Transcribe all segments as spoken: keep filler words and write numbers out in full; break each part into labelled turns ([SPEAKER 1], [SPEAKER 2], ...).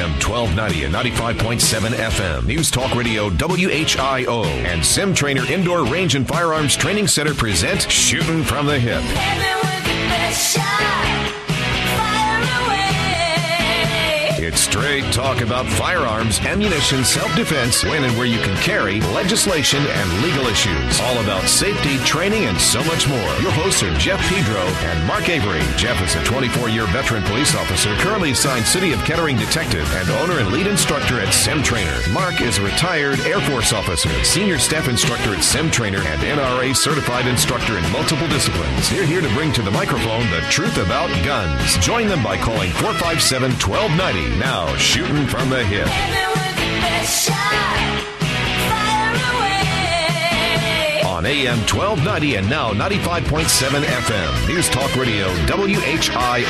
[SPEAKER 1] M twelve ninety and ninety-five point seven F M. News Talk Radio W H I O and Sim Trainer Indoor Range and Firearms Training Center present Shooting from the Hip. It's straight talk about firearms, ammunition, self-defense, when and where you can carry, legislation, and legal issues. All about safety, training, and so much more. Your hosts are Jeff Pedro and Mark Avery. Jeff is a twenty-four-year veteran police officer, currently assigned City of Kettering detective, and owner and lead instructor at Sim Trainer. Mark is a retired Air Force officer, senior staff instructor at Sim Trainer, and N R A certified instructor in multiple disciplines. They're here to bring to the microphone the truth about guns. Join them by calling four five seven, one two nine zero. Now, Shooting from the Hip. On A M twelve ninety and now ninety-five point seven F M. News Talk Radio W H I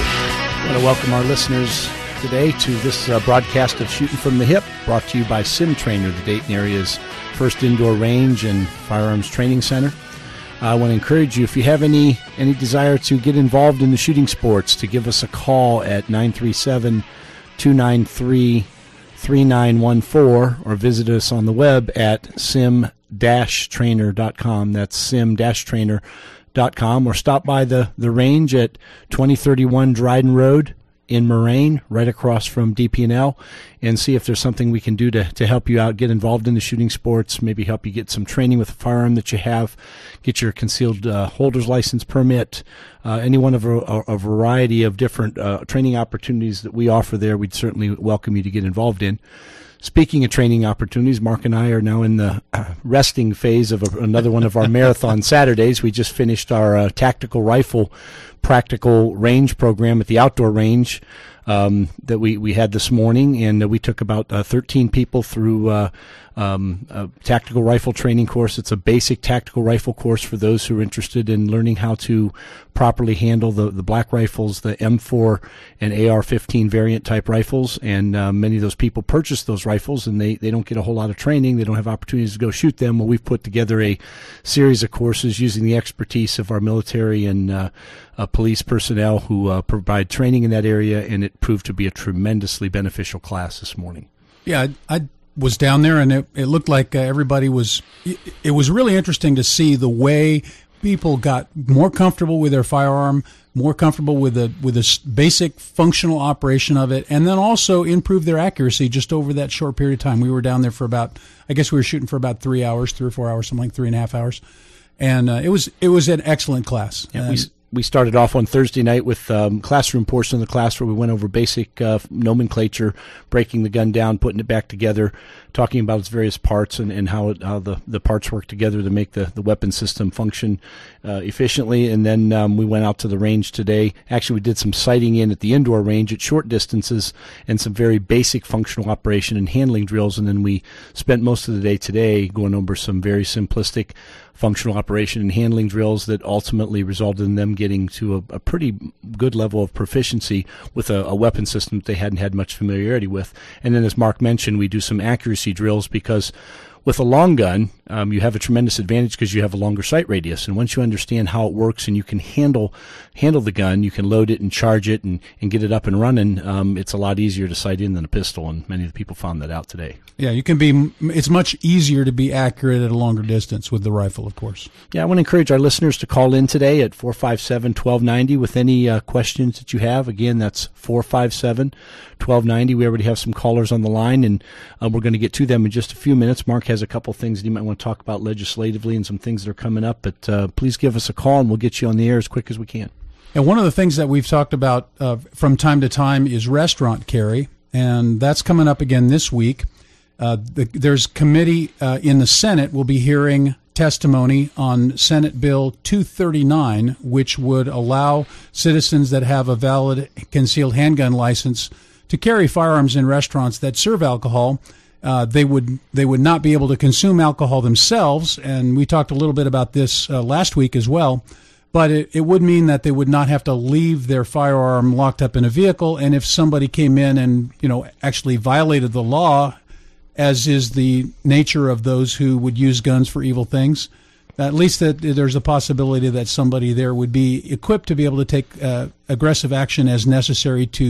[SPEAKER 1] O.
[SPEAKER 2] I want to welcome our listeners today to this uh, broadcast of Shooting from the Hip, brought to you by Sim Trainer, the Dayton area's first indoor range and firearms training center. I want to encourage you, if you have any any desire to get involved in the shooting sports, to give us a call at nine three seven, two nine three, three nine one four or visit us on the web at sim dash trainer dot com. That's sim dash trainer dot com, or stop by the, the range at twenty thirty-one Dryden Road in Moraine, right across from D P and L, and see if there's something we can do to, to help you out, get involved in the shooting sports, maybe help you get some training with a firearm that you have, get your concealed uh, holder's license permit, uh, any one of a, a variety of different uh, training opportunities that we offer there. We'd certainly welcome you to get involved in. Speaking of training opportunities, Mark and I are now in the resting phase of a, another one of our marathon Saturdays. We just finished our uh, tactical rifle practical range program at the outdoor range um, that we, we had this morning, and uh, we took about uh, thirteen people through uh, um, a tactical rifle training course. It's a basic tactical rifle course for those who are interested in learning how to properly handle the, the black rifles, the M four and A R fifteen variant type rifles, and uh, many of those people purchase those rifles, and they, they don't get a whole lot of training. They don't have opportunities to go shoot them. Well, we've put together a series of courses using the expertise of our military and uh, uh, police personnel who uh, provide training in that area, and it proved to be a tremendously beneficial class this morning.
[SPEAKER 3] Yeah, I, I was down there, and it, it looked like uh, everybody was it, – it was really interesting to see the way people got more comfortable with their firearm, more comfortable with the with the basic functional operation of it, and then also improve their accuracy just over that short period of time. We were down there for about – I guess we were shooting for about three hours, three or four hours, something like three and a half hours. And uh, it was it was an excellent class.
[SPEAKER 2] Yeah, we we started off on Thursday night with um, classroom portion of the class where we went over basic uh, nomenclature, breaking the gun down, putting it back together, talking about its various parts and, and how it, how the, the parts work together to make the, the weapon system function uh, efficiently. And then um, we went out to the range today. Actually, we did some sighting in at the indoor range at short distances and some very basic functional operation and handling drills. And then we spent most of the day today going over some very simplistic functional operation and handling drills that ultimately resulted in them getting to a, a pretty good level of proficiency with a, a weapon system that they hadn't had much familiarity with. And then, as Mark mentioned, we do some accuracy drills because with a long gun, um, you have a tremendous advantage because you have a longer sight radius. And once you understand how it works and you can handle handle the gun, you can load it and charge it and, and get it up and running, um, it's a lot easier to sight in than a pistol, and many of the people found that out today.
[SPEAKER 3] Yeah, you can be. It's much easier to be accurate at a longer distance with the rifle, of course.
[SPEAKER 2] Yeah, I want to encourage our listeners to call in today at four five seven, one two nine zero with any uh, questions that you have. Again, that's four five seven, one two nine zero. We already have some callers on the line, and uh, we're going to get to them in just a few minutes. Mark has a couple things that you might want to talk about legislatively and some things that are coming up, but uh, please give us a call, and we'll get you on the air as quick as we can.
[SPEAKER 3] And one of the things that we've talked about uh, from time to time is restaurant carry, and that's coming up again this week. Uh, the, there's committee uh, in the Senate will be hearing testimony on Senate Bill two thirty-nine, which would allow citizens that have a valid concealed handgun license to carry firearms in restaurants that serve alcohol. Uh, they would they would not be able to consume alcohol themselves, and we talked a little bit about this uh, last week as well. But it, it would mean that they would not have to leave their firearm locked up in a vehicle, and if somebody came in and you know actually violated the law, as is the nature of those who would use guns for evil things, at least that there's a possibility that somebody there would be equipped to be able to take uh, aggressive action as necessary to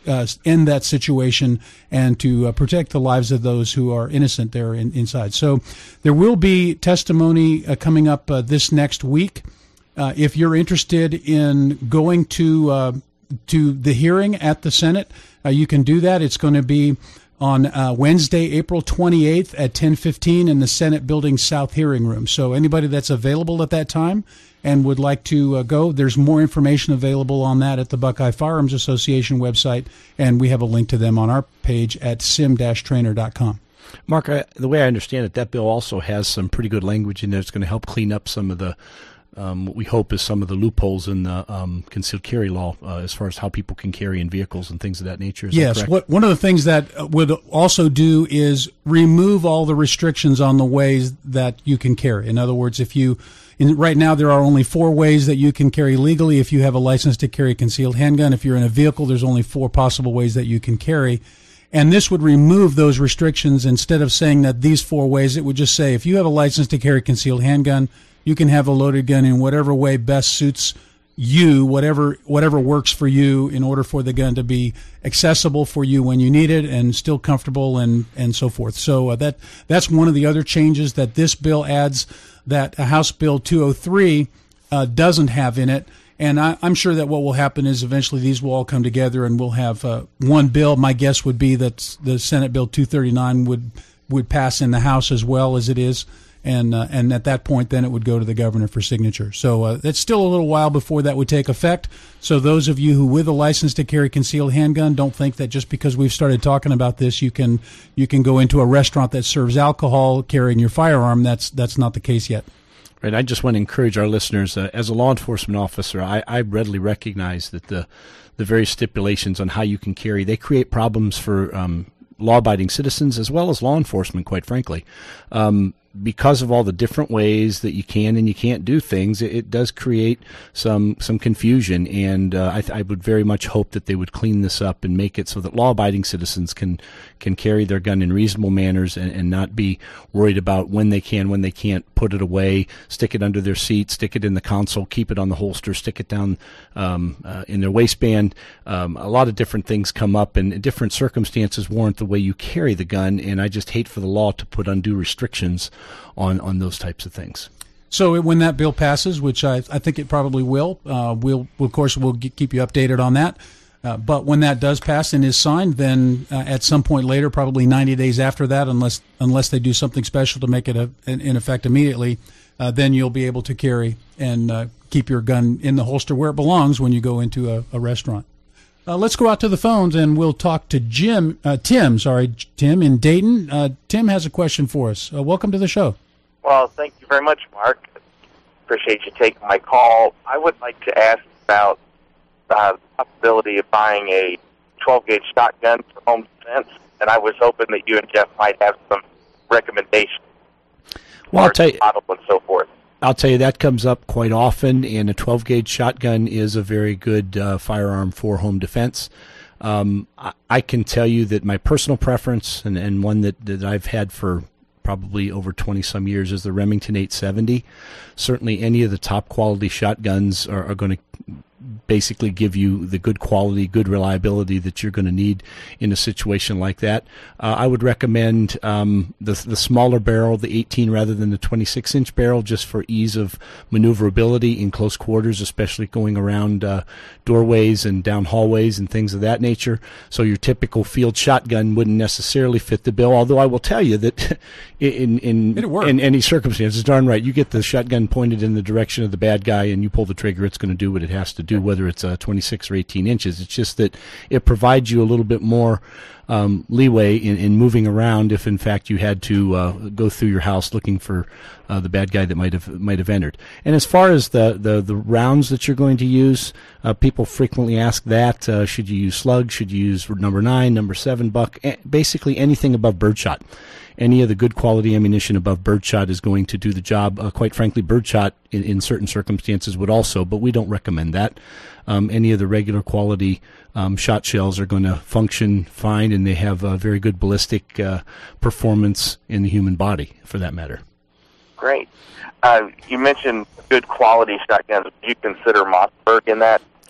[SPEAKER 3] uh, end that situation and to uh, protect the lives of those who are innocent there in, inside. So there will be testimony uh, coming up uh, this next week. Uh, if you're interested in going to uh, to the hearing at the Senate, uh, you can do that. It's going to be on uh, Wednesday, April twenty-eighth at ten fifteen in the Senate Building South Hearing Room. So anybody that's available at that time and would like to uh, go, there's more information available on that at the Buckeye Firearms Association website, and we have a link to them on our page at sim dash trainer dot com.
[SPEAKER 2] Mark, I, the way I understand it, that bill also has some pretty good language in there that's going to help clean up some of the Um, what we hope is some of the loopholes in the um, concealed carry law uh, as far as how people can carry in vehicles and things of that nature. Is
[SPEAKER 3] yes.
[SPEAKER 2] That
[SPEAKER 3] what, one of the things that would also do is remove all the restrictions on the ways that you can carry. In other words, if you, in, right now there are only four ways that you can carry legally if you have a license to carry a concealed handgun. If you're in a vehicle, there's only four possible ways that you can carry. And this would remove those restrictions. Instead of saying that these four ways, it would just say if you have a license to carry a concealed handgun, you can have a loaded gun in whatever way best suits you, whatever whatever works for you, in order for the gun to be accessible for you when you need it and still comfortable and, and so forth. So uh, that that's one of the other changes that this bill adds that House Bill two oh three uh, doesn't have in it. And I, I'm sure that what will happen is eventually these will all come together and we'll have uh, one bill. My guess would be that the Senate Bill two thirty-nine would would pass in the House as well as it is. And uh, and at that point, then it would go to the governor for signature. So uh, it's still a little while before that would take effect. So those of you who with a license to carry concealed handgun, don't think that just because we've started talking about this, you can you can go into a restaurant that serves alcohol carrying your firearm. That's that's not the case yet.
[SPEAKER 2] Right. I just want to encourage our listeners. Uh, as a law enforcement officer, I, I readily recognize that the the various stipulations on how you can carry, they create problems for um, law-abiding citizens as well as law enforcement, quite frankly. Um, because of all the different ways that you can and you can't do things, it, it does create some some confusion. And uh, I, th- I would very much hope that they would clean this up and make it so that law-abiding citizens can can carry their gun in reasonable manners and, and not be worried about when they can, when they can't, put it away, stick it under their seat, stick it in the console, keep it on the holster, stick it down um, uh, in their waistband. Um, a lot of different things come up, and different circumstances warrant the way you carry the gun, and I just hate for the law to put undue restrictions on, on those types of things.
[SPEAKER 3] So when that bill passes, which I, I think it probably will, uh, we'll, of course, we'll g- keep you updated on that. Uh, but when that does pass and is signed, then uh, at some point later, probably ninety days after that, unless unless they do something special to make it a, in, in effect immediately, uh, then you'll be able to carry and uh, keep your gun in the holster where it belongs when you go into a, a restaurant. Uh, let's go out to the phones and we'll talk to Jim, uh, Tim, sorry, Tim in Dayton. Uh, Tim has a question for us. Uh, welcome to the show.
[SPEAKER 4] Well, thank you very much, Mark. Appreciate you taking my call. I would like to ask about uh, the possibility of buying a twelve gauge shotgun for home defense, and I was hoping that you and Jeff might have some recommendations.
[SPEAKER 2] Well, I'll tell you,
[SPEAKER 4] model and so forth.
[SPEAKER 2] I'll tell you that comes up quite often, and a twelve gauge shotgun is a very good uh, firearm for home defense. Um, I, I can tell you that my personal preference, and, and one that, that I've had for probably over twenty-some years, is the Remington eight seventy. Certainly any of the top quality shotguns are, are going to basically give you the good quality, good reliability that you're going to need in a situation like that. Uh, I would recommend um, the the smaller barrel, the eighteen rather than the twenty-six inch barrel, just for ease of maneuverability in close quarters, especially going around uh, doorways and down hallways and things of that nature. So your typical field shotgun wouldn't necessarily fit the bill, although I will tell you that in in, in any circumstances, darn right, you get the shotgun pointed in the direction of the bad guy and you pull the trigger, it's going to do what it has to do, whether it's uh, twenty-six or eighteen inches. It's just that it provides you a little bit more um, leeway in, in moving around if, in fact, you had to uh, go through your house looking for uh, the bad guy that might have might have entered. And as far as the, the, the rounds that you're going to use, uh, people frequently ask that. Uh, should you use slug? Should you use number nine, number seven buck? Basically anything above birdshot. Any of the good quality ammunition above birdshot is going to do the job. Uh, quite frankly, birdshot in, in certain circumstances would also, but we don't recommend that. Um, any of the regular quality um, shot shells are going to function fine, and they have a very good ballistic uh, performance in the human body, for that matter.
[SPEAKER 4] Great. Uh, you mentioned good quality shotguns. Do you consider Mossberg in that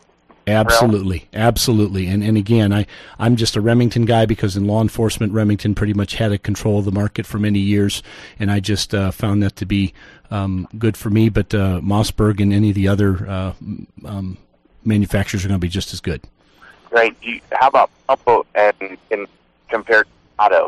[SPEAKER 2] Absolutely, absolutely. And and again, I, I'm just a Remington guy because in law enforcement, Remington pretty much had a control of the market for many years, and I just uh, found that to be um, good for me. But uh, Mossberg and any of the other uh, um, manufacturers are going to be just as good.
[SPEAKER 4] Great. Do you, how about pump and, and compared to auto?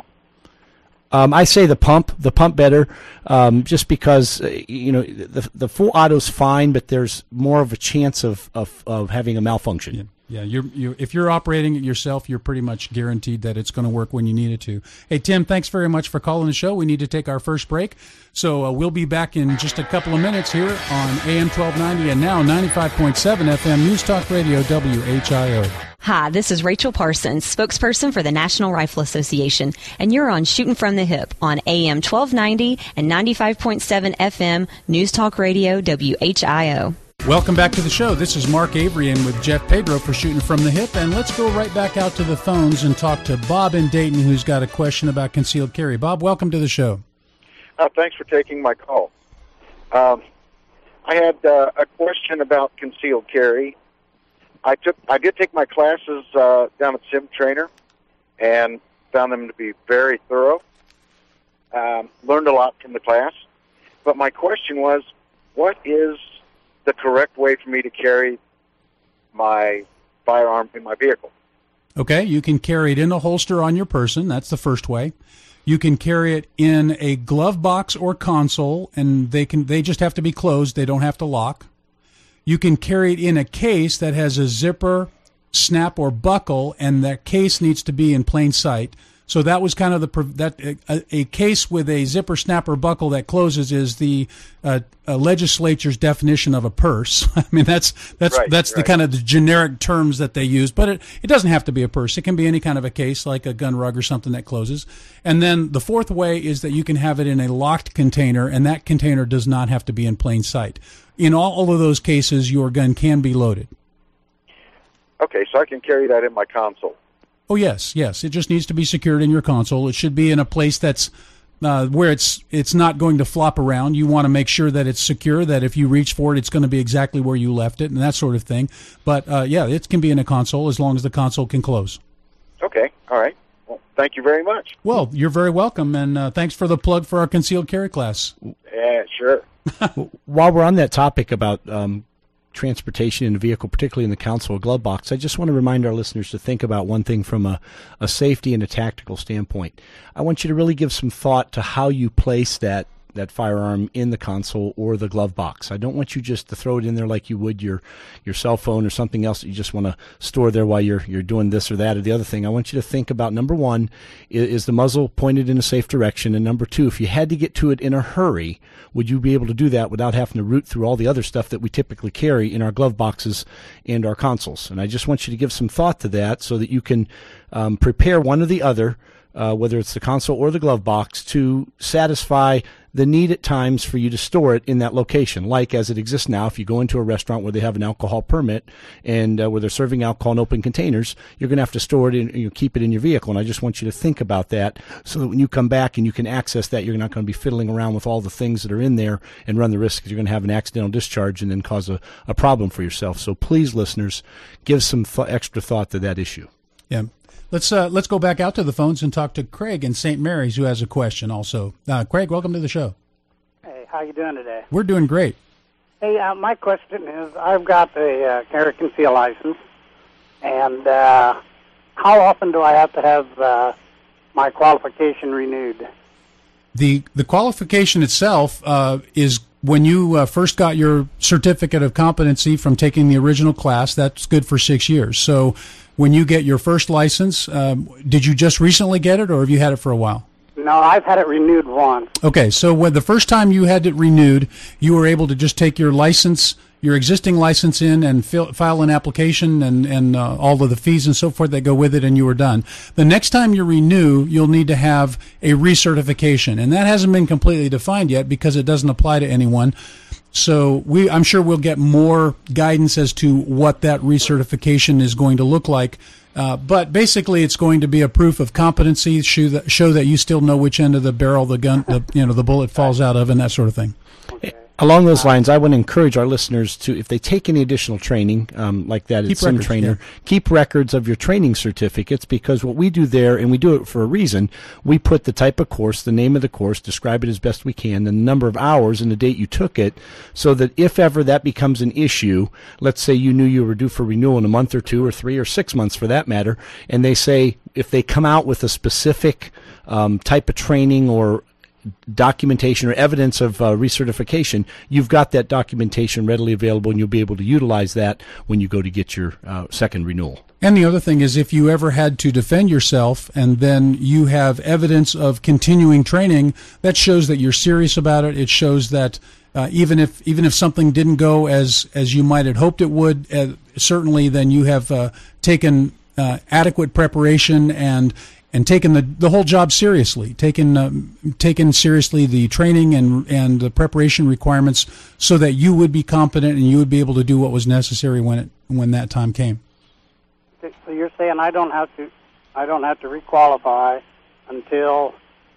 [SPEAKER 2] Um, I say the pump, the pump better, um, just because uh, you know the the full auto's fine, but there's more of a chance of of, of having a malfunction.
[SPEAKER 3] Yeah. Yeah, you're, you if you're operating it yourself, you're pretty much guaranteed that it's going to work when you need it to. Hey, Tim, thanks very much for calling the show. We need to take our first break, so uh, we'll be back in just a couple of minutes here on A M twelve ninety and now ninety-five point seven F M News Talk Radio W H I O.
[SPEAKER 5] Hi, this is Rachel Parsons, spokesperson for the National Rifle Association, and you're on Shooting from the Hip on A M twelve ninety and ninety-five point seven F M News Talk Radio W H I O.
[SPEAKER 3] Welcome back to the show. This is Mark Avery and with Jeff Pedro for Shooting from the Hip, and let's go right back out to the phones and talk to Bob in Dayton, who's got a question about concealed carry. Bob, welcome to the show.
[SPEAKER 6] Uh, thanks for taking my call. Um, I had uh, a question about concealed carry. I took, I did take my classes uh, down at Sim Trainer, and found them to be very thorough. Um, learned a lot from the class, but my question was, what is the correct way for me to carry my firearm in my vehicle?
[SPEAKER 3] Okay, you can carry it in a holster on your person. That's the first way. You can carry it in a glove box or console, and they can they just have to be closed. They don't have to lock. You can carry it in a case that has a zipper, snap, or buckle, and that case needs to be in plain sight. So that was kind of the that a, a case with a zipper, snap, or buckle that closes is the uh, uh, legislature's definition of a purse. I mean, that's that's
[SPEAKER 6] right,
[SPEAKER 3] that's
[SPEAKER 6] right.
[SPEAKER 3] the kind of the generic terms that they use. But it it doesn't have to be a purse. It can be any kind of a case, like a gun rug or something that closes. And then the fourth way is that you can have it in a locked container, and that container does not have to be in plain sight. In all of those cases, your gun can be loaded.
[SPEAKER 6] Okay, so I can carry that in my console.
[SPEAKER 3] Oh, yes, yes. It just needs to be secured in your console. It should be in a place that's uh, where it's it's not going to flop around. You want to make sure that it's secure, that if you reach for it, it's going to be exactly where you left it and that sort of thing. But, uh, yeah, it can be in a console as long as the console can close.
[SPEAKER 6] Okay, all right. Well, thank you very much.
[SPEAKER 3] Well, you're very welcome, and uh, thanks for the plug for our concealed carry class.
[SPEAKER 6] Yeah, sure.
[SPEAKER 2] While we're on that topic about um, transportation in a vehicle, particularly in the console or glove box, I just want to remind our listeners to think about one thing from a, a safety and a tactical standpoint. I want you to really give some thought to how you place that that firearm in the console or the glove box. I don't want you just to throw it in there like you would your your cell phone or something else that you just want to store there while you're you're doing this or that or the other thing. I want you to think about, number one, is, is the muzzle pointed in a safe direction? And number two, if you had to get to it in a hurry, would you be able to do that without having to root through all the other stuff that we typically carry in our glove boxes and our consoles? And I just want you to give some thought to that so that you can um, prepare one or the other, uh, whether it's the console or the glove box, to satisfy the need at times for you to store it in that location. Like as it exists now, if you go into a restaurant where they have an alcohol permit and uh, where they're serving alcohol in open containers, you're going to have to store it in, you know, keep it in your vehicle. And I just want you to think about that so that when you come back and you can access that, you're not going to be fiddling around with all the things that are in there and run the risk that you're going to have an accidental discharge and then cause a, a problem for yourself. So please, listeners, give some th- extra thought to that issue.
[SPEAKER 3] Yeah. Let's uh, let's go back out to the phones and talk to Craig in Saint Mary's, who has a question also. Uh, Craig, welcome to the show.
[SPEAKER 7] Hey, how you doing today?
[SPEAKER 3] We're doing great.
[SPEAKER 7] Hey, uh, my question is, I've got a uh, carry conceal license, and uh, how often do I have to have uh, my qualification renewed?
[SPEAKER 3] The the qualification itself uh, is when you uh, first got your certificate of competency from taking the original class. That's good for six years. So when you get your first license, um, did you just recently get it, or have you had it for a while?
[SPEAKER 7] No, I've had it renewed once.
[SPEAKER 3] Okay, so when the first time you had it renewed, you were able to just take your license, your existing license in and fill, file an application and, and uh, all of the fees and so forth that go with it, and you were done. The next time you renew, you'll need to have a recertification, and that hasn't been completely defined yet because it doesn't apply to anyone. So we, I'm sure we'll get more guidance as to what that recertification is going to look like. Uh, but basically, it's going to be a proof of competency, show that, show that you still know which end of the barrel the gun, the, you know, the bullet falls out of, and that sort of thing.
[SPEAKER 2] Okay. Along those lines, I want to encourage our listeners to, if they take any additional training um, like that at Sim Trainer, yeah. keep records of your training certificates, because what we do there, and we do it for a reason, we put the type of course, the name of the course, describe it as best we can, the number of hours and the date you took it, so that if ever that becomes an issue, let's say you knew you were due for renewal in a month or two or three or six months for that matter, and they say if they come out with a specific um, type of training or documentation or evidence of uh, recertification, you've got that documentation readily available, and you'll be able to utilize that when you go to get your uh, second renewal.
[SPEAKER 3] And the other thing is, if you ever had to defend yourself and then you have evidence of continuing training, that shows that you're serious about it. It shows that uh, even if even if something didn't go as as you might have hoped it would, uh, certainly then you have uh, taken uh, adequate preparation and and taken the, the whole job seriously, taken um, taken seriously the training and and the preparation requirements, so that you would be competent and you would be able to do what was necessary when it when that time came.
[SPEAKER 7] So you're saying I don't have to I don't have to requalify until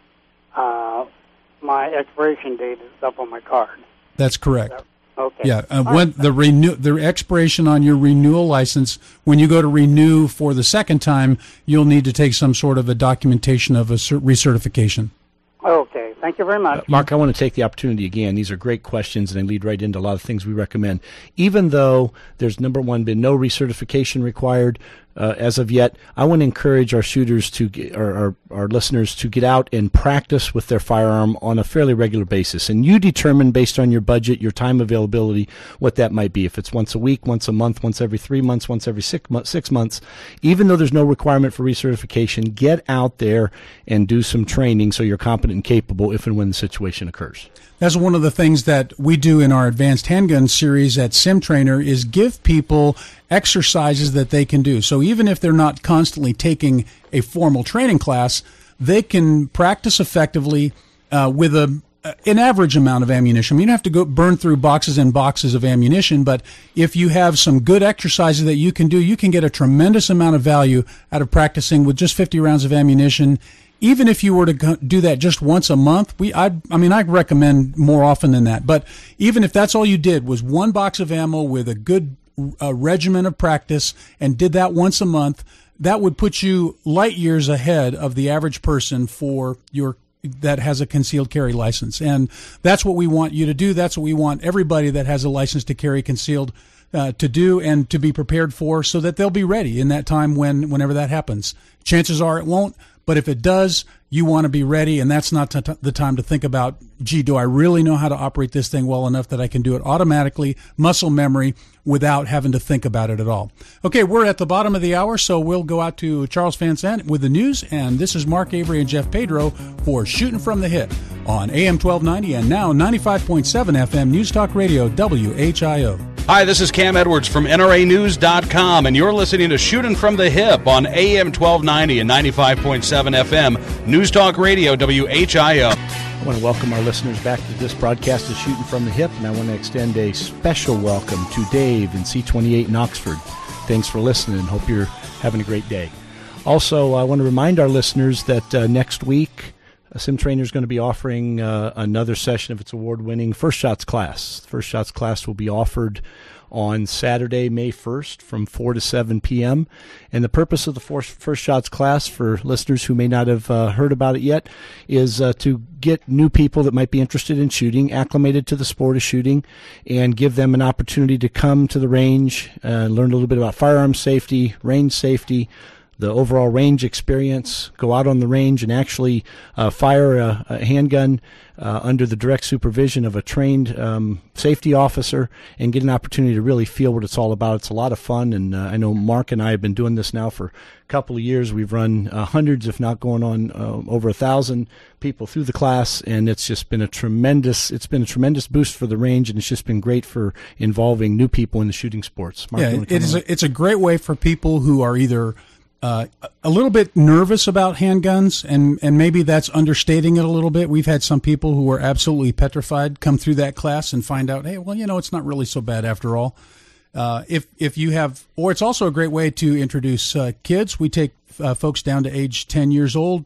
[SPEAKER 7] uh, my expiration date is up on my card.
[SPEAKER 3] That's correct.
[SPEAKER 7] So, okay.
[SPEAKER 3] Yeah, uh, when the renew the expiration on your renewal license, when you go to renew for the second time, you'll need to take some sort of a documentation of a cert- recertification.
[SPEAKER 7] Okay, thank you very much.
[SPEAKER 2] Uh, Mark, I want to take the opportunity again. These are great questions, and they lead right into a lot of things we recommend. Even though there's, number one, been no recertification required uh, as of yet, I want to encourage our shooters to get, or our, our listeners to get out and practice with their firearm on a fairly regular basis. And you determine, based on your budget, your time availability, what that might be. If it's once a week, once a month, once every three months, once every six, mo- six months, even though there's no requirement for recertification, get out there and do some training so you're competent and capable if and when the situation occurs.
[SPEAKER 3] That's one of the things that we do in our Advanced Handgun series at Sim Trainer, is give people exercises that they can do. So even if they're not constantly taking a formal training class, they can practice effectively uh, with a an average amount of ammunition. I mean, you don't have to go burn through boxes and boxes of ammunition, but if you have some good exercises that you can do, you can get a tremendous amount of value out of practicing with just fifty rounds of ammunition. Even if you were to do that just once a month, we, I, I mean, I recommend more often than that. But even if that's all you did was one box of ammo with a good uh, regimen of practice and did that once a month, that would put you light years ahead of the average person for your that has a concealed carry license. And that's what we want you to do. That's what we want everybody that has a license to carry concealed uh, to do and to be prepared for, so that they'll be ready in that time when whenever that happens. Chances are it won't. But if it does, you want to be ready, and that's not t- t- the time to think about, gee, do I really know how to operate this thing well enough that I can do it automatically, muscle memory, without having to think about it at all. Okay, we're at the bottom of the hour, so we'll go out to Charles Van Sant with the news, and this is Mark Avery and Jeff Pedro for Shooting from the Hip on A M twelve ninety and now ninety-five point seven F M News Talk Radio, W H I O.
[SPEAKER 8] Hi, this is Cam Edwards from N R A news dot com, and you're listening to Shooting from the Hip on A M twelve ninety and ninety-five point seven F M News Talk Radio, W H I O.
[SPEAKER 2] I want to welcome our listeners back to this broadcast of Shooting from the Hip, and I want to extend a special welcome to Dave in C twenty-eight in Oxford. Thanks for listening. Hope you're having a great day. Also, I want to remind our listeners that uh, next week, Sim Trainer is going to be offering uh, another session of its award-winning First Shots class. First Shots class will be offered on Saturday, May first from four to seven p.m. And the purpose of the First Shots class, for listeners who may not have uh, heard about it yet, is uh, to get new people that might be interested in shooting acclimated to the sport of shooting and give them an opportunity to come to the range and learn a little bit about firearm safety, range safety, the overall range experience, go out on the range and actually uh, fire a, a handgun uh, under the direct supervision of a trained um, safety officer and get an opportunity to really feel what it's all about. It's a lot of fun, and uh, I know Mark and I have been doing this now for a couple of years. We've run uh, hundreds, if not going on uh, over a thousand people through the class, and it's just been a tremendous, it's been a tremendous boost for the range, and it's just been great for involving new people in the shooting sports. Mark,
[SPEAKER 3] yeah, it is a, it's a great way for people who are either Uh, a little bit nervous about handguns, and, and maybe that's understating it a little bit. We've had some people who were absolutely petrified come through that class and find out, hey, well, you know, it's not really so bad after all. Uh, if if you have, or it's also a great way to introduce uh, kids. We take uh, folks down to age ten years old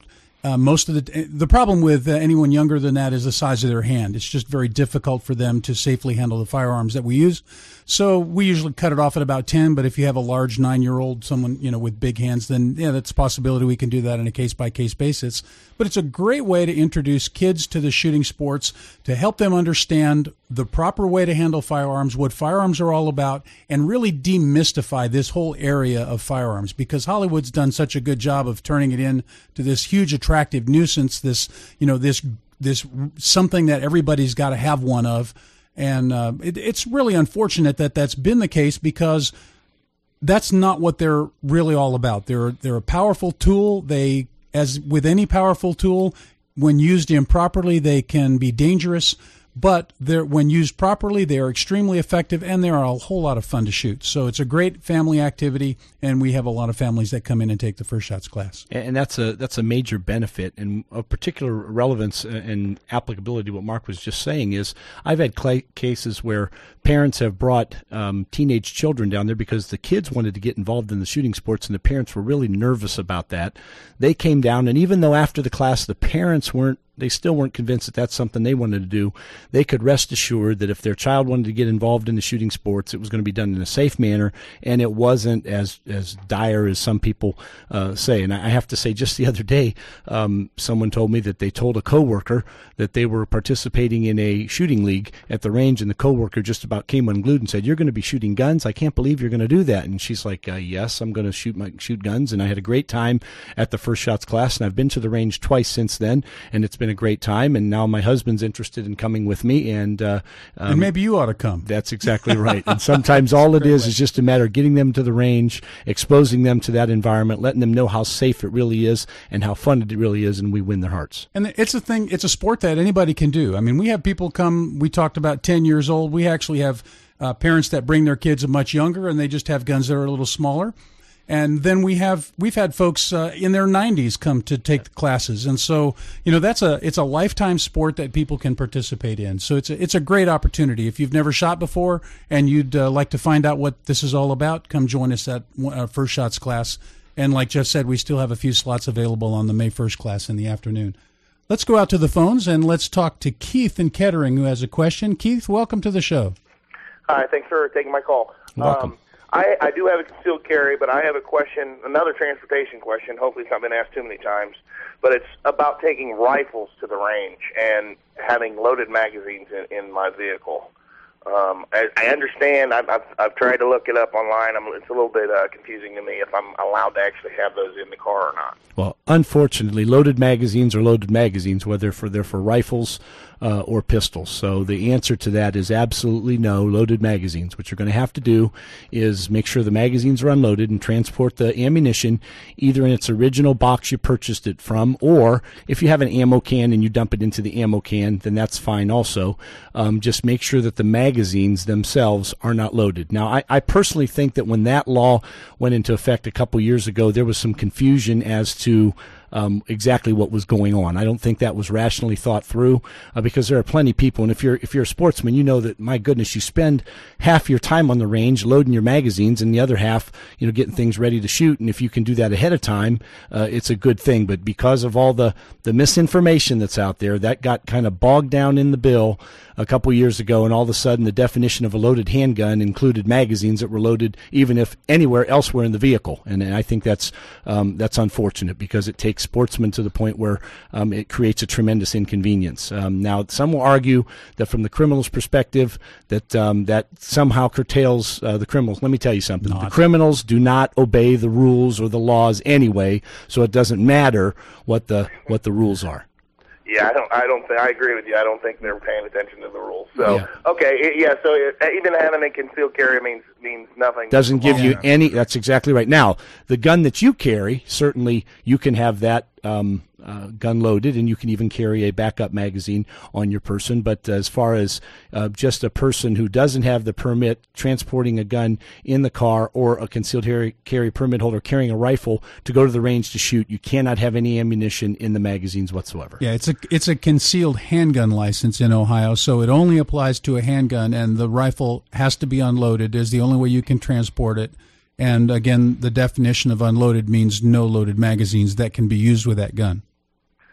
[SPEAKER 3] Uh, most of the the problem with uh, anyone younger than that is the size of their hand. It's just very difficult for them to safely handle the firearms that we use. So we usually cut it off at about ten. But if you have a large nine-year-old, someone you know with big hands, then yeah, that's a possibility. We can do that on a case-by-case basis. But it's a great way to introduce kids to the shooting sports, to help them understand the proper way to handle firearms, what firearms are all about, and really demystify this whole area of firearms, because Hollywood's done such a good job of turning it into this huge attractive nuisance, this, you know, this, this something that everybody's got to have one of. And uh, it, it's really unfortunate that that's been the case, because that's not what they're really all about. They're, they're a powerful tool. They, as with any powerful tool, when used improperly, they can be dangerous. But they're, when used properly, they are extremely effective, and they are a whole lot of fun to shoot. So it's a great family activity, and we have a lot of families that come in and take the First Shots class.
[SPEAKER 2] And that's a that's a major benefit, and of particular relevance and applicability to what Mark was just saying is I've had cl- cases where parents have brought um, teenage children down there because the kids wanted to get involved in the shooting sports, and the parents were really nervous about that. They came down, and even though after the class the parents weren't they still weren't convinced that that's something they wanted to do, they could rest assured that if their child wanted to get involved in the shooting sports, it was going to be done in a safe manner, and it wasn't as as dire as some people uh, say. And I have to say, just the other day, um, someone told me that they told a coworker that they were participating in a shooting league at the range, and the coworker just about came unglued and said, "You're going to be shooting guns? I can't believe you're going to do that." And she's like, uh, "Yes, I'm going to shoot my shoot guns." And I had a great time at the First Shots class, and I've been to the range twice since then, and it's been a great time. And now my husband's interested in coming with me, and uh, um,
[SPEAKER 3] and maybe you ought to come.
[SPEAKER 2] That's exactly right. And sometimes all it is is just a matter of getting them to the range, exposing them to that environment, letting them know how safe it really is and how fun it really is, and we win their hearts.
[SPEAKER 3] And it's a thing. It's a sport that anybody can do. I mean, we have people come. We talked about ten years old. We actually have uh, parents that bring their kids much younger, and they just have guns that are a little smaller. And then we have we've had folks uh, in their nineties come to take the classes, and so you know that's a it's a lifetime sport that people can participate in. So it's a, it's a great opportunity. If you've never shot before and you'd uh, like to find out what this is all about, come join us at uh, First Shots class. And like Jeff said, we still have a few slots available on the May first class in the afternoon. Let's go out to the phones and let's talk to Keith in Kettering, who has a question. Keith, welcome to the show.
[SPEAKER 9] Hi, thanks for taking my call.
[SPEAKER 2] Welcome.
[SPEAKER 9] Um, I, I do have a concealed carry, but I have a question, another transportation question. Hopefully it's not been asked too many times. But it's about taking rifles to the range and having loaded magazines in, in my vehicle. Um, I, I understand. I've, I've, I've tried to look it up online. I'm, it's a little bit uh, confusing to me if I'm allowed to actually have those in the car or not.
[SPEAKER 2] Well, unfortunately, loaded magazines are loaded magazines, whether for they're for rifles uh, or pistols. So the answer to that is absolutely no. Loaded magazines. What you're going to have to do is make sure the magazines are unloaded and transport the ammunition either in its original box you purchased it from, or if you have an ammo can and you dump it into the ammo can, then that's fine also. Um, just make sure that the magazines themselves are not loaded. Now, I, I personally think that when that law went into effect a couple years ago, there was some confusion as to Um, exactly what was going on. I don't think that was rationally thought through uh, because there are plenty of people, and if you're if you're a sportsman, you know that, my goodness, you spend half your time on the range loading your magazines and the other half, you know, getting things ready to shoot. And if you can do that ahead of time, uh, it's a good thing. But because of all the, the misinformation that's out there, that got kind of bogged down in the bill a couple years ago, and all of a sudden the definition of a loaded handgun included magazines that were loaded even if anywhere elsewhere in the vehicle. And, and I think that's um, that's unfortunate because it takes sportsmen to the point where um, it creates a tremendous inconvenience. Um, now, some will argue that from the criminal's perspective that um, that somehow curtails uh, the criminals. Let me tell you something. Not. The criminals do not obey the rules or the laws anyway, so it doesn't matter what the what the rules are.
[SPEAKER 9] Yeah, I don't. I don't think I agree with you. I don't think they're paying attention to the rules. So
[SPEAKER 2] yeah.
[SPEAKER 9] okay, it, yeah. So it, even having a concealed carry means means nothing.
[SPEAKER 2] Doesn't give you any. That's exactly right. Now, the gun that you carry, certainly you can have that um, uh, gun loaded, and you can even carry a backup magazine on your person. But as far as uh, just a person who doesn't have the permit transporting a gun in the car, or a concealed carry, carry permit holder carrying a rifle to go to the range to shoot, you cannot have any ammunition in the magazines whatsoever.
[SPEAKER 3] Yeah, it's a it's a concealed handgun license in Ohio, so it only applies to a handgun, and the rifle has to be unloaded. Is the only way you can transport it. And again, the definition of unloaded means no loaded magazines that can be used with that gun.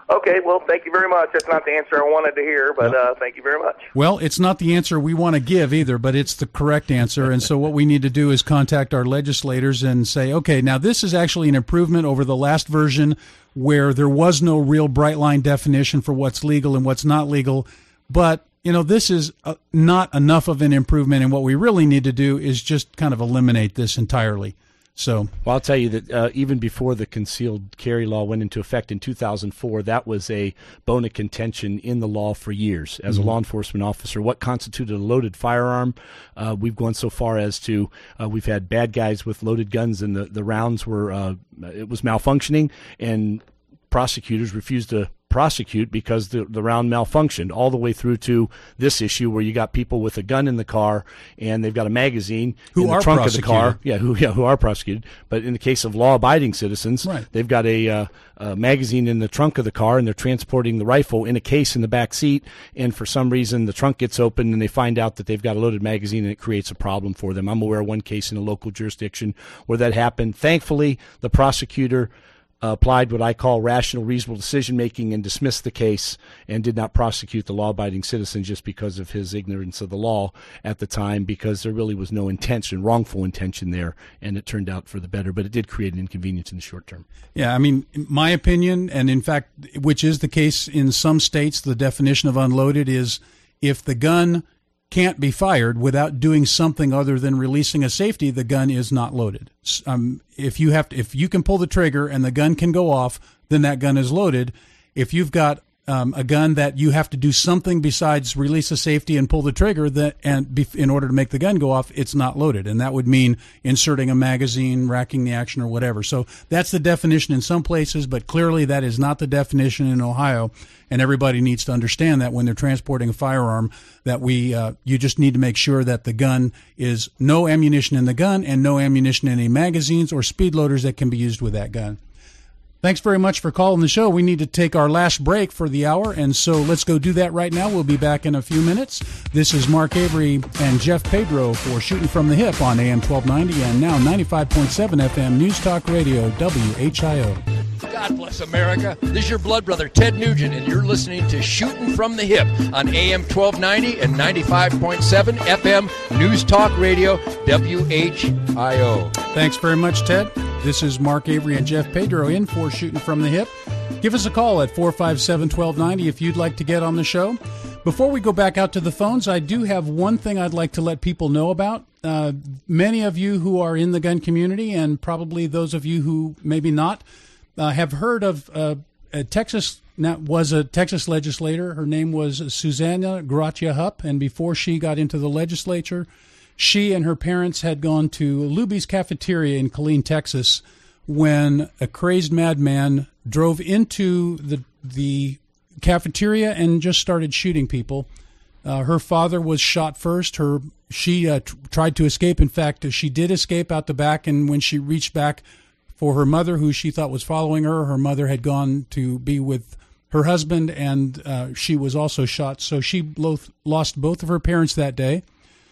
[SPEAKER 9] Okay, well, thank you very much. That's not the answer I wanted to hear, but uh, thank you very much.
[SPEAKER 3] Well, it's not the answer we want to give either, but it's the correct answer. And so what we need to do is contact our legislators and say, okay, now this is actually an improvement over the last version where there was no real bright line definition for what's legal and what's not legal. But, you know, this is uh, not enough of an improvement, and what we really need to do is just kind of eliminate this entirely. So,
[SPEAKER 2] well, I'll tell you that uh, even before the concealed carry law went into effect in two thousand four, that was a bone of contention in the law for years. As mm-hmm. a law enforcement officer, what constituted a loaded firearm? Uh, we've gone so far as to uh, we've had bad guys with loaded guns, and the, the rounds were uh, it was malfunctioning, and prosecutors refused to prosecute because the, the round malfunctioned, all the way through to this issue where you got people with a gun in the car and they've got a magazine
[SPEAKER 3] who
[SPEAKER 2] in the
[SPEAKER 3] are
[SPEAKER 2] trunk of the car. Yeah, who yeah, who are prosecuted. But in the case of law-abiding citizens,
[SPEAKER 3] right.
[SPEAKER 2] they've got a, uh, a magazine in the trunk of the car and they're transporting the rifle in a case in the back seat, and for some reason the trunk gets open and they find out that they've got a loaded magazine, and it creates a problem for them. I'm aware of one case in a local jurisdiction where that happened. Thankfully, the prosecutor Uh, applied what I call rational, reasonable decision-making and dismissed the case and did not prosecute the law-abiding citizen just because of his ignorance of the law at the time, because there really was no intention, wrongful intention there, and it turned out for the better. But it did create an inconvenience in the short term.
[SPEAKER 3] Yeah, I mean, my opinion, and in fact, which is the case in some states, the definition of unloaded is if the gun can't be fired without doing something other than releasing a safety, the gun is not loaded. Um, if you have to, if you can pull the trigger and the gun can go off, then that gun is loaded. If you've got um, a gun that you have to do something besides release a safety and pull the trigger, that and be, in order to make the gun go off, it's not loaded, and that would mean inserting a magazine, racking the action, or whatever. So that's the definition in some places, but clearly that is not the definition in Ohio. And everybody needs to understand that when they're transporting a firearm, that we uh, you just need to make sure that the gun is no ammunition in the gun and no ammunition in any magazines or speed loaders that can be used with that gun. Thanks very much for calling the show. We need to take our last break for the hour, and so let's go do that right now. We'll be back in a few minutes. This is Mark Avery and Jeff Pedro for Shooting from the Hip on A M twelve ninety and now ninety-five point seven F M News Talk Radio, W H I O.
[SPEAKER 10] God bless America. This is your blood brother, Ted Nugent, and you're listening to Shooting from the Hip on A M twelve ninety and ninety-five point seven F M News Talk Radio, W H I O.
[SPEAKER 3] Thanks very much, Ted. This is Mark Avery and Jeff Pedro in for Shooting from the Hip. Give us a call at four five seven, one two nine zero if you'd like to get on the show. Before we go back out to the phones, I do have one thing I'd like to let people know about. Uh, many of you who are in the gun community, and probably those of you who maybe not, uh, have heard of uh, a Texas, now was a Texas legislator. Her name was Susanna Gratia Hupp, and before she got into the legislature, she and her parents had gone to Luby's Cafeteria in Killeen, Texas, when a crazed madman drove into the the cafeteria and just started shooting people. Uh, her father was shot first. Her she uh, t- tried to escape. In fact, she did escape out the back, and when she reached back for her mother, who she thought was following her, her mother had gone to be with her husband, and uh, she was also shot. So she both lost both of her parents that day.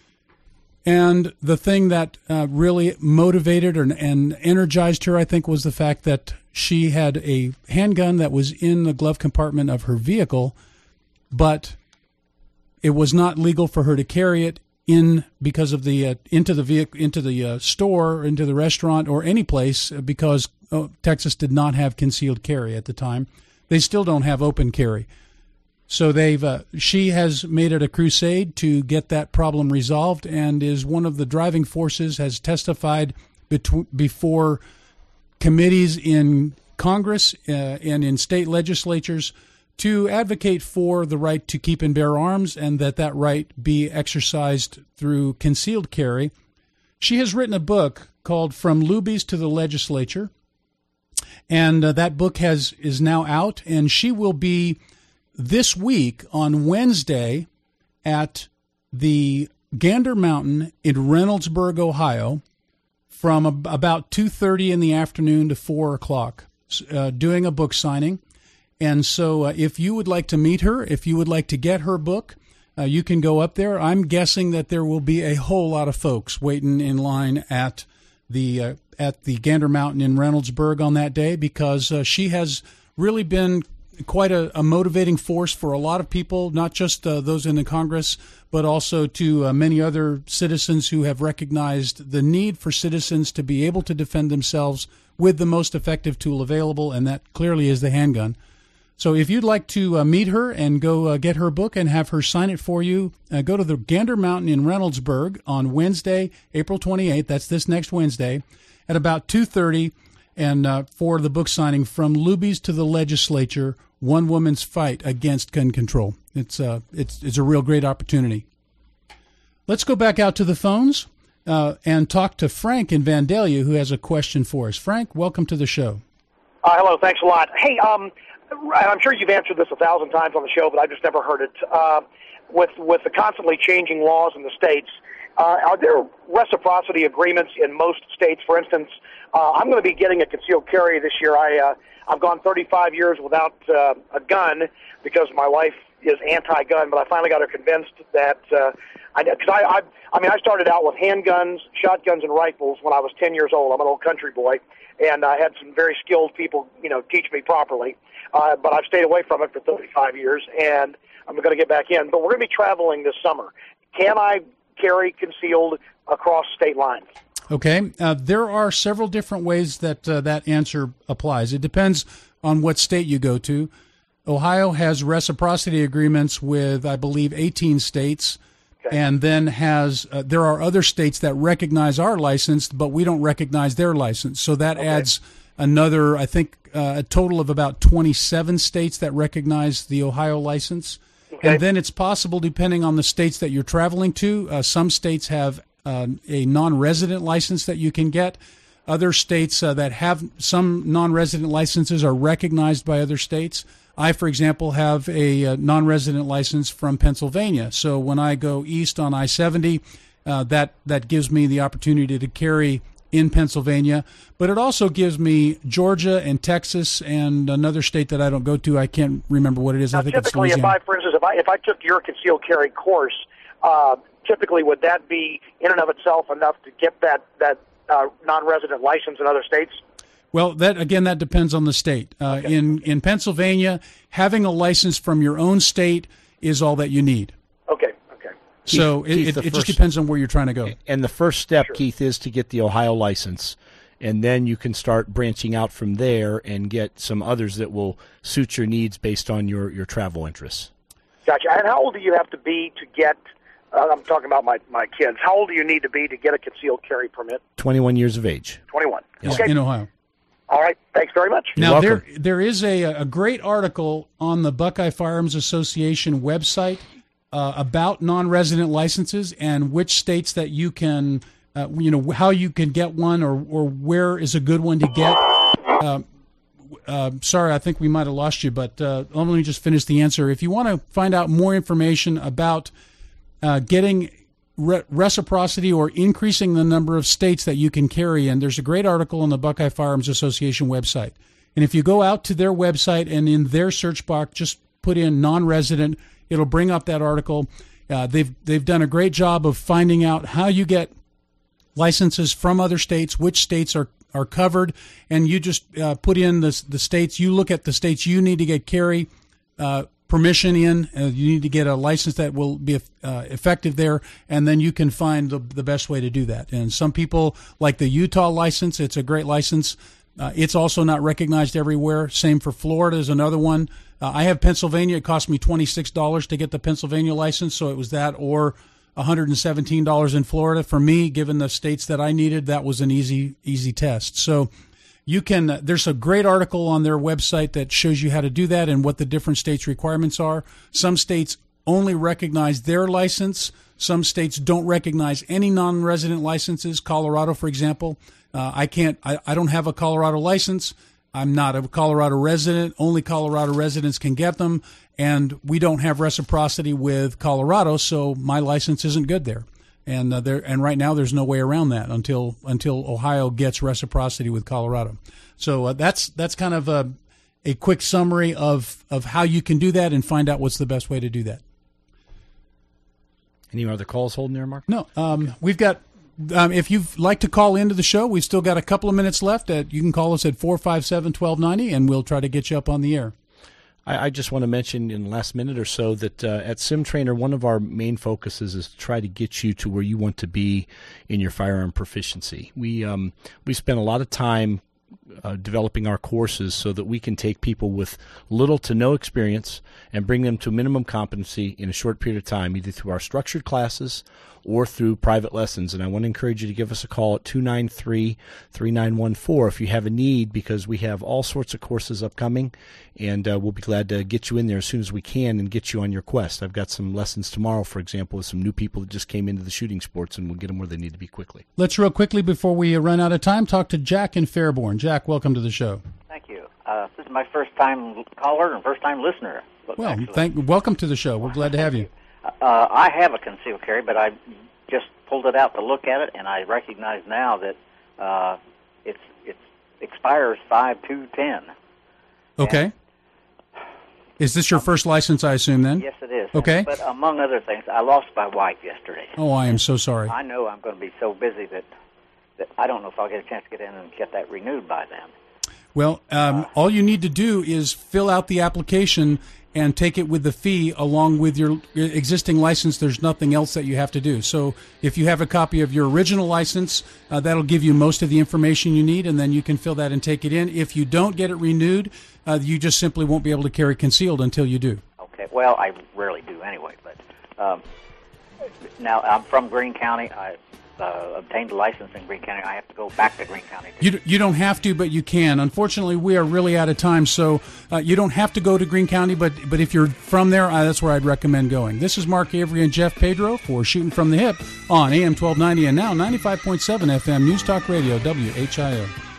[SPEAKER 3] And the thing that uh, really motivated her and energized her, I think, was the fact that she had a handgun that was in the glove compartment of her vehicle, but it was not legal for her to carry it in because of the uh, into the vehicle, into the uh, store, into the restaurant, or any place, because uh, Texas did not have concealed carry at the time. They still don't have open carry. So they've uh, she has made it a crusade to get that problem resolved, and is one of the driving forces, has testified betw- before committees in Congress uh, and in state legislatures to advocate for the right to keep and bear arms, and that that right be exercised through concealed carry. She has written a book called From Luby's to the Legislature, and uh, that book has is now out, and she will be this week on Wednesday at the Gander Mountain in Reynoldsburg, Ohio, from ab- about two thirty in the afternoon to four o'clock, uh, doing a book signing. And so uh, if you would like to meet her, if you would like to get her book, uh, you can go up there. I'm guessing that there will be a whole lot of folks waiting in line at the uh, at the Gander Mountain in Reynoldsburg on that day, because uh, she has really been quite a, a motivating force for a lot of people, not just uh, those in the Congress, but also to uh, many other citizens who have recognized the need for citizens to be able to defend themselves with the most effective tool available, and that clearly is the handgun. So if you'd like to uh, meet her and go uh, get her book and have her sign it for you, uh, go to the Gander Mountain in Reynoldsburg on Wednesday, April twenty-eighth. That's this next Wednesday at about two thirty, and uh, for the book signing, From Lubies to the Legislature, One Woman's Fight Against Gun Control. It's, uh, it's, it's a real great opportunity. Let's go back out to the phones uh, and talk to Frank in Vandalia, who has a question for us. Frank, welcome to the show.
[SPEAKER 11] Uh, hello, thanks a lot. Hey, um... I'm sure you've answered this a thousand times on the show, but I've just never heard it. Uh, with with the constantly changing laws in the states, uh, are there reciprocity agreements in most states? For instance, uh, I'm going to be getting a concealed carry this year. I uh, I've gone thirty-five years without uh, a gun because my wife is anti-gun, but I finally got her convinced that uh, I because I, I I mean I started out with handguns, shotguns, and rifles when I was ten years old. I'm an old country boy, and I had some very skilled people, you know, teach me properly. Uh, but I've stayed away from it for thirty-five years, and I'm going to get back in. But we're going to be traveling this summer. Can I carry concealed across state lines?
[SPEAKER 3] Okay. Uh, there are several different ways that uh, that answer applies. It depends on what state you go to. Ohio has reciprocity agreements with, I believe, eighteen states. Okay. And then has uh, there are other states that recognize our license, but we don't recognize their license. So that okay. adds another, I think, uh, a total of about twenty-seven states that recognize the Ohio license. Okay. And then it's possible, depending on the states that you're traveling to, uh, some states have uh, a non-resident license that you can get. Other states uh, that have some non-resident licenses are recognized by other states. I, for example, have a uh, non-resident license from Pennsylvania. So when I go east on I seventy, uh, that, that gives me the opportunity to carry in Pennsylvania, but it also gives me Georgia and Texas and another state that I don't go to. I can't remember what it is.
[SPEAKER 11] Now,
[SPEAKER 3] I think
[SPEAKER 11] typically,
[SPEAKER 3] it's
[SPEAKER 11] if I, for instance, if I if I took your concealed carry course, uh, typically would that be in and of itself enough to get that that uh, non-resident license in other states?
[SPEAKER 3] Well, that again, that depends on the state. Uh, okay. In in Pennsylvania, having a license from your own state is all that you need.
[SPEAKER 11] Okay.
[SPEAKER 3] So Keith, it, it, it just depends on where you're trying to go.
[SPEAKER 2] And the first step,
[SPEAKER 11] sure.
[SPEAKER 2] Keith, is to get the Ohio license. And then you can start branching out from there and get some others that will suit your needs based on your, your travel interests.
[SPEAKER 11] Gotcha. And how old do you have to be to get, uh, I'm talking about my, my kids, how old do you need to be to get a concealed carry permit?
[SPEAKER 2] twenty-one years of age.
[SPEAKER 11] twenty-one.
[SPEAKER 3] Yes,
[SPEAKER 11] okay.
[SPEAKER 3] In Ohio.
[SPEAKER 11] All right. Thanks very much.
[SPEAKER 3] Now,
[SPEAKER 2] You're
[SPEAKER 3] there
[SPEAKER 2] welcome.
[SPEAKER 3] there is a, a great article on the Buckeye Firearms Association website Uh, about non-resident licenses and which states that you can, uh, you know, how you can get one or, or where is a good one to get. Uh, uh, sorry, I think we might have lost you, but uh, let me just finish the answer. If you want to find out more information about uh, getting re- reciprocity or increasing the number of states that you can carry in, there's a great article on the Buckeye Firearms Association website. And if you go out to their website and in their search box, just put in non-resident, it'll bring up that article. Uh, they've they've done a great job of finding out how you get licenses from other states, which states are, are covered, and you just uh, put in the the states. You look at the states you need to get carry uh, permission in. Uh, you need to get a license that will be uh, effective there, and then you can find the, the best way to do that. And some people like the Utah license. It's a great license. Uh, it's also not recognized everywhere. Same for Florida is another one. Uh, I have Pennsylvania. It cost me twenty-six dollars to get the Pennsylvania license, so it was that or one hundred seventeen dollars in Florida. For me, given the states that I needed, that was an easy easy test. So you can. Uh, there's a great article on their website that shows you how to do that and what the different states' requirements are. Some states only recognize their license. Some states don't recognize any non-resident licenses. Colorado, for example, uh, I can't. I, I don't have a Colorado license. I'm not a Colorado resident. Only Colorado residents can get them, and we don't have reciprocity with Colorado, so my license isn't good there. And uh, there, and right now there's no way around that until until Ohio gets reciprocity with Colorado. So uh, that's that's kind of a a quick summary of of how you can do that and find out what's the best way to do that.
[SPEAKER 2] Any other calls holding there, Mark?
[SPEAKER 3] No, um, we've got. Um, if you'd like to call into the show, we've still got a couple of minutes left. At, you can call us at four five seven, one two nine zero, and we'll try to get you up on the air.
[SPEAKER 2] I, I just want to mention in the last minute or so that uh, at SimTrainer, one of our main focuses is to try to get you to where you want to be in your firearm proficiency. We um, we spend a lot of time Uh, developing our courses so that we can take people with little to no experience and bring them to minimum competency in a short period of time, either through our structured classes or through private lessons. And I want to encourage you to give us a call at two nine three, three nine one four if you have a need, because we have all sorts of courses upcoming, and uh, we'll be glad to get you in there as soon as we can and get you on your quest. I've got some lessons tomorrow, for example, with some new people that just came into the shooting sports, and we'll get them where they need to be quickly.
[SPEAKER 3] Let's real quickly, before we run out of time, talk to Jack in Fairborn. Jack, welcome to the show.
[SPEAKER 12] Thank you. Uh, this is my first time caller and first time listener.
[SPEAKER 3] Well,
[SPEAKER 12] actually.
[SPEAKER 3] thank welcome to the show. We're glad to have you.
[SPEAKER 12] Uh, I have a concealed carry, but I just pulled it out to look at it, and I recognize now that uh, it's it expires five two ten.
[SPEAKER 3] Okay. Is this your first license, I assume, then?
[SPEAKER 12] Yes, it is.
[SPEAKER 3] Okay.
[SPEAKER 12] But among other things, I lost my wife yesterday.
[SPEAKER 3] Oh, I am so sorry.
[SPEAKER 12] I know I'm going to be so busy that, that I don't know if I'll get a chance to get in and get that renewed by then.
[SPEAKER 3] Well, um, uh, all you need to do is fill out the application and take it with the fee along with your existing license. There's nothing else that you have to do. So if you have a copy of your original license, uh, that'll give you most of the information you need, and then you can fill that and take it in. If you don't get it renewed, uh, you just simply won't be able to carry concealed until you do.
[SPEAKER 12] Okay. Well, I rarely do anyway. But um, now I'm from Greene County. I uh, obtained a license in Greene County. I have to go back to Greene County.
[SPEAKER 3] You, you don't have to, but you can. Unfortunately, we are really out of time, so uh, you don't have to go to Greene County, but, but if you're from there, uh, that's where I'd recommend going. This is Mark Avery and Jeff Pedro for Shooting from the Hip on A M twelve ninety and now ninety-five point seven F M News Talk Radio, W H I O.